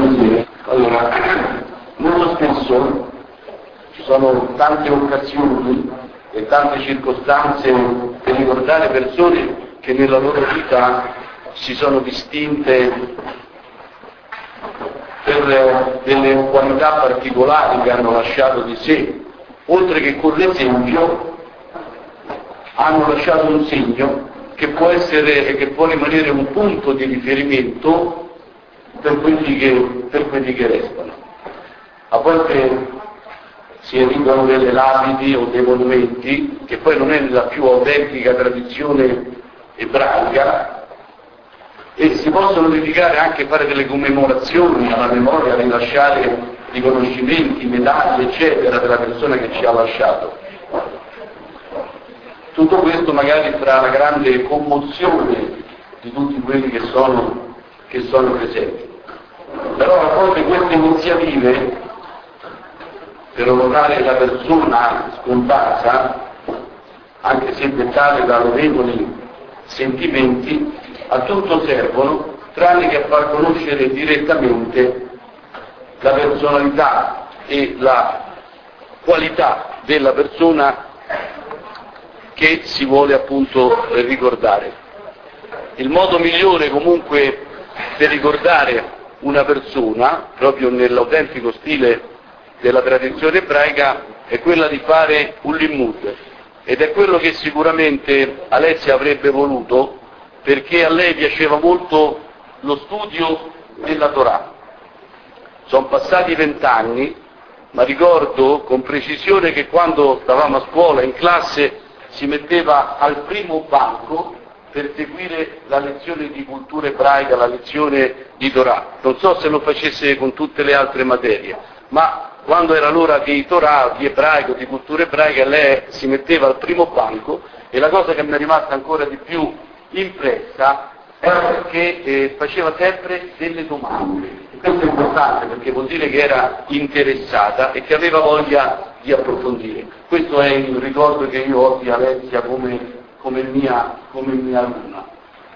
insieme. Allora, molto spesso ci sono tante occasioni e tante circostanze per ricordare persone che nella loro vita si sono distinte per delle qualità particolari che hanno lasciato di sé, oltre che con l'esempio hanno lasciato un segno che può essere e che può rimanere un punto di riferimento per quelli che restano. A volte si erigono delle lapidi o dei monumenti che poi non è nella più autentica tradizione ebraica e si possono dedicare anche a fare delle commemorazioni alla memoria, rilasciare riconoscimenti, medaglie eccetera della persona che ci ha lasciato. Tutto questo magari fra la grande commozione di tutti quelli che sono presenti. Però a volte queste iniziative per onorare la persona scomparsa, anche se dettate da lodevoli sentimenti, a tutto servono tranne che a far conoscere direttamente la personalità e la qualità della persona che si vuole appunto ricordare. Il modo migliore comunque per ricordare una persona, proprio nell'autentico stile della tradizione ebraica, è quella di fare un limud, ed è quello che sicuramente Alessia avrebbe voluto, perché a lei piaceva molto lo studio della Torah. Sono passati 20 anni, ma ricordo con precisione che quando stavamo a scuola, in classe, si metteva al primo banco per seguire la lezione di cultura ebraica, la lezione di Torah. Non so se lo facesse con tutte le altre materie, ma quando era l'ora di Torah, di ebraico, di cultura ebraica, lei si metteva al primo banco, e la cosa che mi è rimasta ancora di più impressa era che faceva sempre delle domande. Questo è importante perché vuol dire che era interessata e che aveva voglia di approfondire. Questo è il ricordo che io ho di Alessia come mia alunna.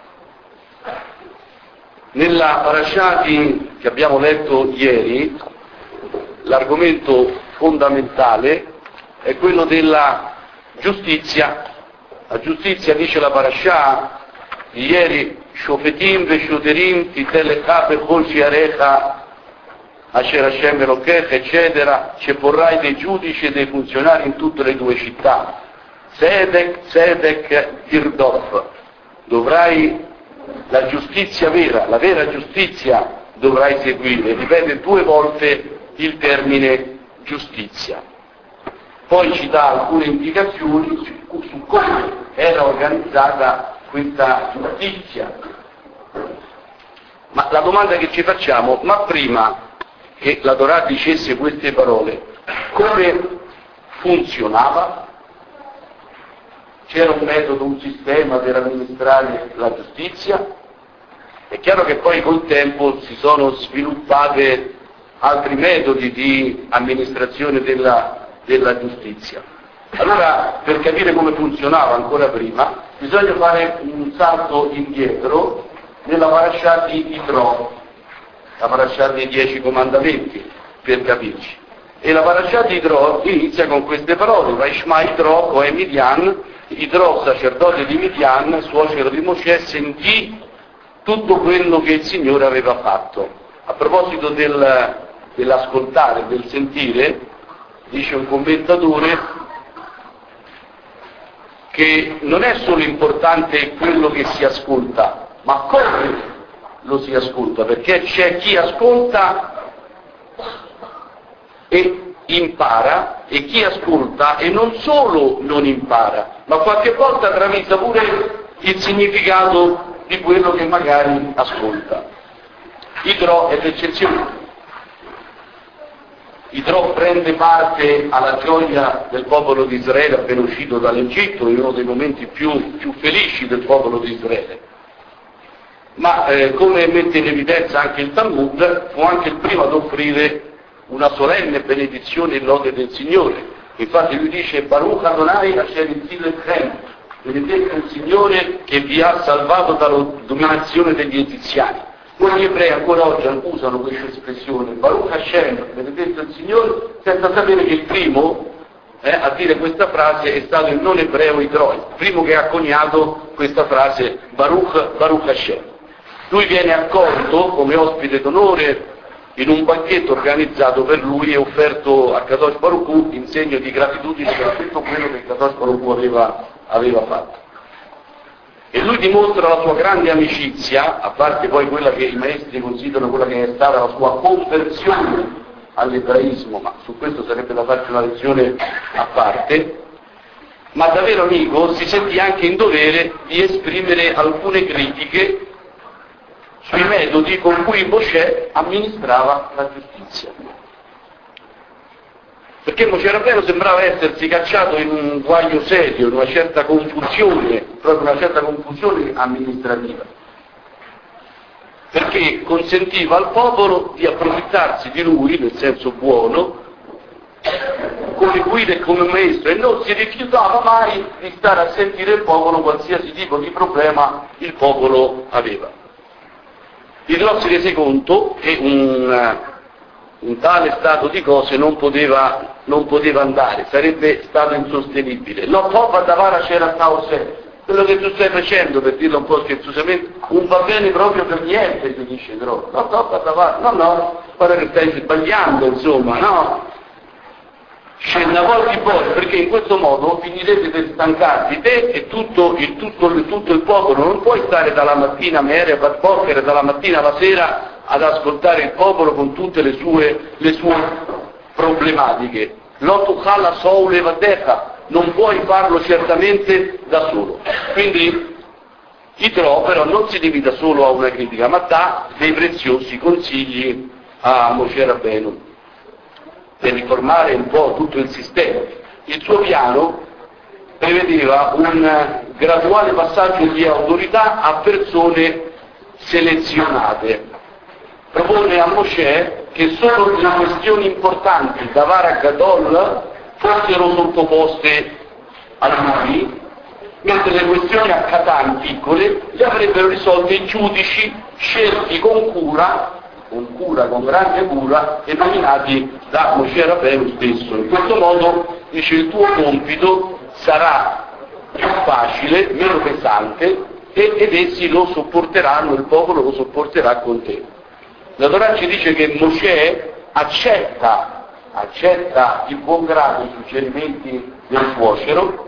Nella parasha che abbiamo letto ieri, l'argomento fondamentale è quello della giustizia. La giustizia, dice la parasha di ieri, Shofetim veshoterim titelecha bechol shiarecha Asher Hashem Elokech, eccetera, ci porrai dei giudici e dei funzionari in tutte le tue città. Sedek Tirdof, dovrai la giustizia vera, la vera giustizia dovrai seguire. Ripete 2 volte il termine giustizia. Poi ci dà alcune indicazioni su come era organizzata questa giustizia. Ma la domanda che ci facciamo, ma prima che la Torah dicesse queste parole, come funzionava? C'era un metodo, un sistema per amministrare la giustizia? È chiaro che poi col tempo si sono sviluppate altri metodi di amministrazione della giustizia. Allora, per capire come funzionava ancora prima, bisogna fare un salto indietro nella parasha di Yitro, la parasha dei 10 comandamenti, per capirci. E la parasha di Yitro inizia con queste parole: Vaishma Yitro, Cohen Midian. Yitro, sacerdote di Midian, suocero di Mosè, sentì tutto quello che il Signore aveva fatto. A proposito dell'ascoltare, del sentire, dice un commentatore che non è solo importante quello che si ascolta, ma come lo si ascolta, perché c'è chi ascolta e impara e chi ascolta e non solo non impara, ma qualche volta travisa pure il significato di quello che magari ascolta. Yitro è l'eccezione. Yitro prende parte alla gioia del popolo di Israele appena uscito dall'Egitto, in uno dei momenti più felici del popolo di Israele. Ma come mette in evidenza anche il Talmud, fu anche il primo ad offrire una solenne benedizione in lode del Signore. Infatti lui dice: Baruch Adonai Asher Hitzil Etchem, benedetto il Signore che vi ha salvato dalla dominazione degli egiziani. Molti ebrei ancora oggi usano questa espressione, Baruch Hashem, benedetto il Signore, senza sapere che il primo a dire questa frase è stato il non ebreo Itroi, il primo che ha coniato questa frase Baruch Hashem. Lui viene accolto come ospite d'onore in un banchetto organizzato per lui e offerto a Kadosh Baruch Hu in segno di gratitudine per tutto quello che Kadosh Baruch Hu aveva fatto. E lui dimostra la sua grande amicizia, a parte poi quella che i maestri considerano quella che è stata la sua conversione all'ebraismo, ma su questo sarebbe da farci una lezione a parte, ma da vero amico si sentì anche in dovere di esprimere alcune critiche sui metodi con cui Mosè amministrava la giustizia. Perché Mosè Rabbeinu sembrava essersi cacciato in un guaio serio, in una certa confusione, proprio una certa confusione amministrativa, perché consentiva al popolo di approfittarsi di lui, nel senso buono, come guida e come maestro, e non si rifiutava mai di stare a sentire il popolo qualsiasi tipo di problema il popolo aveva. Idro si rese conto che un tale stato di cose non poteva andare, sarebbe stato insostenibile. Lo Toba Davara c'era Taosè, quello che tu stai facendo, per dirlo un po' scherzosamente, non va bene proprio per niente, ti dice Idro. Lo Toba Davara, no, guarda che stai sbagliando, insomma, no. Scendavolti poi, perché in questo modo finirete per stancarti te e tutto il popolo. Non puoi stare dalla mattina dalla mattina alla sera ad ascoltare il popolo con tutte le sue problematiche. L'Otuchala Soule Vadecha, non puoi farlo certamente da solo. Quindi Yitro però non si limita solo a una critica, ma dà dei preziosi consigli a Mosè Rabbeinu per riformare un po' tutto il sistema. Il suo piano prevedeva un graduale passaggio di autorità a persone selezionate. Propone a Mosè che solo le questioni importanti da Vara Gadol fossero sottoposte a lui, mentre le questioni a Catan piccole le avrebbero risolte i giudici scelti con grande cura e nominati da Mosè Rabbeinu stesso. In questo modo, dice, il tuo compito sarà più facile, meno pesante, ed essi lo sopporteranno, il popolo lo sopporterà con te. La Torah ci dice che Mosè accetta di buon grado i suggerimenti del suocero,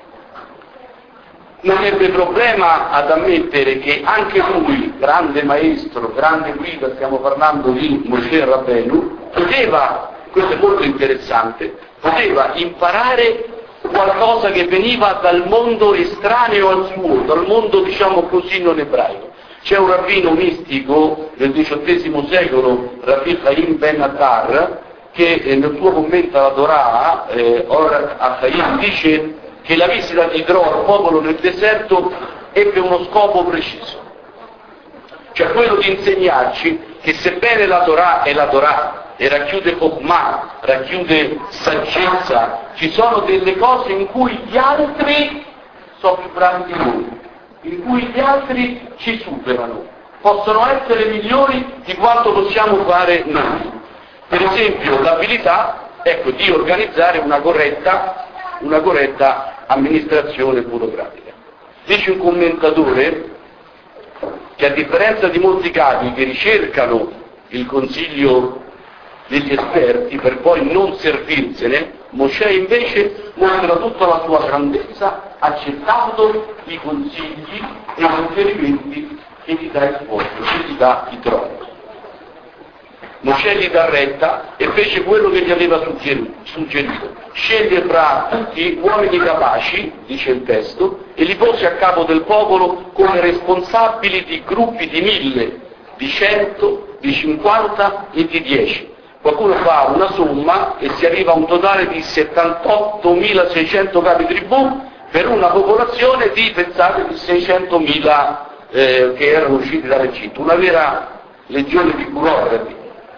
non ebbe problema ad ammettere che anche lui, grande maestro, grande guida, stiamo parlando di Mosè Rabbeinu, questo è molto interessante, poteva imparare qualcosa che veniva dal mondo estraneo al suo, dal mondo diciamo così non ebraico. C'è un rabbino mistico del XVIII secolo, Rabbi Chaim Ben Attar, che nel suo commento alla Torah, Or HaChaim, dice che la visita di Yitro al popolo nel deserto ebbe uno scopo preciso, cioè quello di insegnarci che sebbene la Torah è la Torah e racchiude Chokhmah, racchiude saggezza, ci sono delle cose in cui gli altri sono più bravi di noi, in cui gli altri ci superano, possono essere migliori di quanto possiamo fare noi. Per esempio l'abilità, di organizzare una corretta amministrazione burocratica. Dice un commentatore che a differenza di molti capi che ricercano il consiglio degli esperti per poi non servirsene, Mosè invece mostra tutta la sua grandezza accettando i consigli e i suggerimenti che gli dà il popolo, che gli dà Yitro. Mosè gli dà retta e fece quello che gli aveva suggerito. Sceglie fra tutti uomini capaci, dice il testo, e li pose a capo del popolo come responsabili di gruppi di 1000, di 100, di 50 e di 10. Qualcuno fa una somma e si arriva a un totale di 78.600 capi tribù per una popolazione di, pensate, di 600.000 che erano usciti dall'Egitto, una vera legione di burocrati.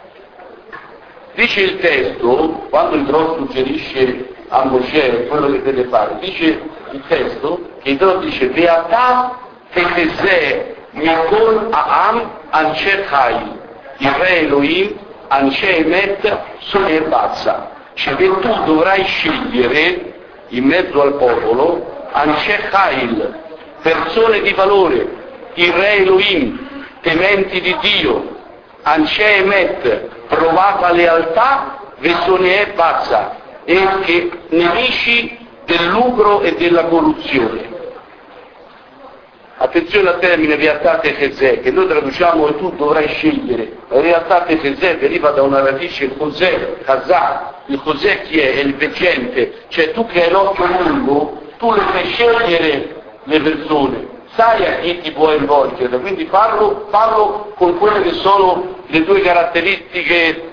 Dice il testo, quando Yitro suggerisce a Mosè quello che deve fare, dice il testo che Yitro dice Ve'ata tetezeh mikol ha'am Anshe Chai, il re Elohim, Anshe Emet, Sone Bazza. Cioè che tu dovrai scegliere in mezzo al popolo Anshe Chai, persone di valore, il re Elohim, tementi di Dio, Anshe Emet, provata lealtà, Vesone Bazza, e che nemici del lucro e della corruzione. Attenzione al termine realtà tefezè, che noi traduciamo e tu dovrai scegliere. La realtà tefezè deriva da una radice, il cos'è, Kazà. Il cos'è chi è? È il veggente. Cioè tu che hai l'occhio lungo, tu le fai scegliere le persone, sai a chi ti puoi rivolgere, quindi farlo con quelle che sono le tue caratteristiche,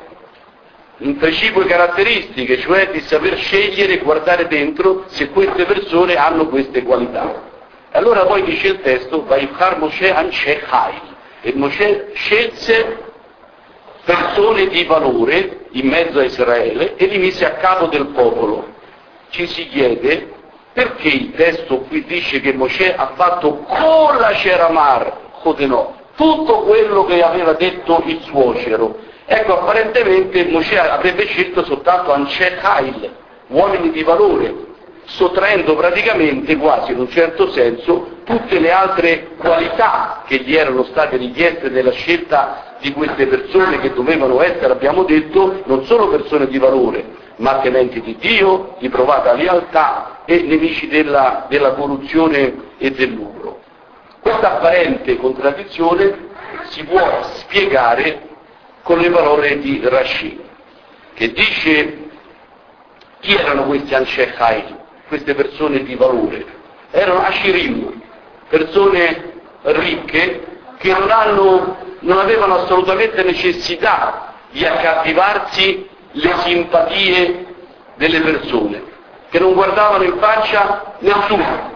precipue caratteristiche, cioè di saper scegliere e guardare dentro se queste persone hanno queste qualità. Allora poi dice il testo, Vayibchar Moshe Anshe Chai, e Moshe scelse persone di valore in mezzo a Israele e li mise a capo del popolo. Ci si chiede perché il testo qui dice che Moshe ha fatto con la Sheramar, Chodenò, tutto quello che aveva detto il suocero. Ecco, apparentemente Moshe avrebbe scelto soltanto Anshe Chai, uomini di valore, sottraendo praticamente, quasi in un certo senso, tutte le altre qualità che gli erano state richieste nella scelta di queste persone che dovevano essere, abbiamo detto, non solo persone di valore, ma tementi di Dio, di provata lealtà e nemici della corruzione e del lucro. Questa apparente contraddizione si può spiegare con le parole di Rashi, che dice: chi erano questi Anshe Chai? Queste persone di valore erano Ashirim, persone ricche che non avevano assolutamente necessità di accattivarsi le simpatie delle persone, che non guardavano in faccia nessuno.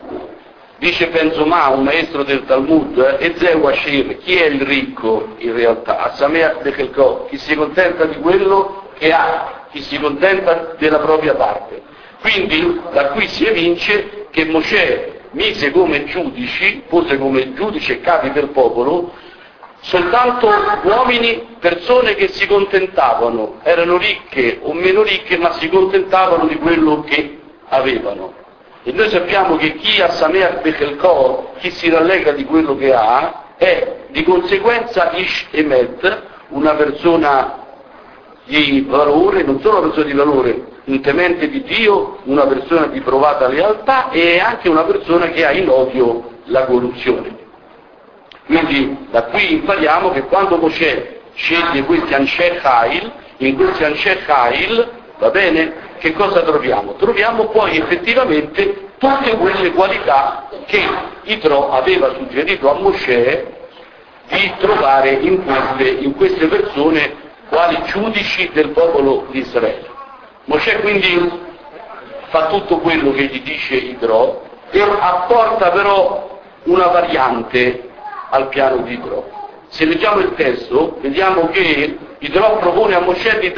Dice Benzomà, un maestro del Talmud, Ezeu Ashir, chi è il ricco in realtà? Asameach Bechelko, chi si contenta di quello che ha, chi si contenta della propria parte. Quindi da qui si evince che Mosè mise come giudici, pose come giudice e capi del popolo, soltanto uomini, persone che si contentavano, erano ricche o meno ricche, ma si contentavano di quello che avevano. E noi sappiamo che chi ha Sameach Bechelko, chi si rallegra di quello che ha, è di conseguenza Ish Emet, una persona di valore, non solo una persona di valore, un temente di Dio, una persona di provata lealtà e anche una persona che ha in odio la corruzione. Quindi da qui impariamo che quando Mosè sceglie questi Anshe Chai, in questi Anshe Chai, va bene, che cosa troviamo? Troviamo poi effettivamente tutte quelle qualità che Yitro aveva suggerito a Mosè di trovare in queste persone quali giudici del popolo di Israele. Mosè quindi fa tutto quello che gli dice Yitro e apporta però una variante al piano di Yitro. Se leggiamo il testo, vediamo che Yitro propone a Mosè di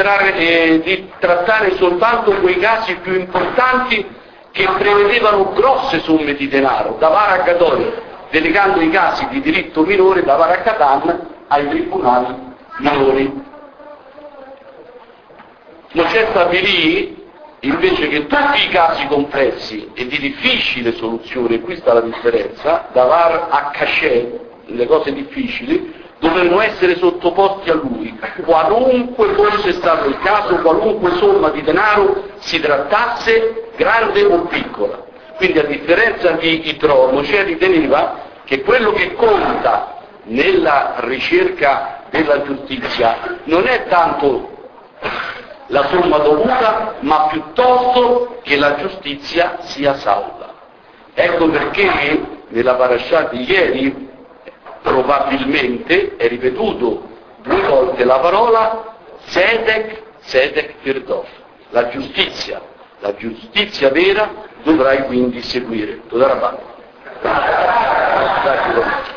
trattare soltanto quei casi più importanti che prevedevano grosse somme di denaro, da Vara a Gadol, delegando i casi di diritto minore da Vara a Katan ai tribunali minori. Mosè stabilì invece che tutti i casi complessi e di difficile soluzione, qui sta la differenza, da Var a Kasher, le cose difficili, dovevano essere sottoposti a lui, qualunque fosse stato il caso, qualunque somma di denaro si trattasse, grande o piccola. Quindi a differenza di Yitro, Mosè riteneva che quello che conta nella ricerca della giustizia non è tanto la somma dovuta, ma piuttosto che la giustizia sia salva. Ecco perché nella parasha di ieri probabilmente è ripetuto 2 volte la parola Tzedek Tirdof, la giustizia vera dovrai quindi seguire. Toda Rabba.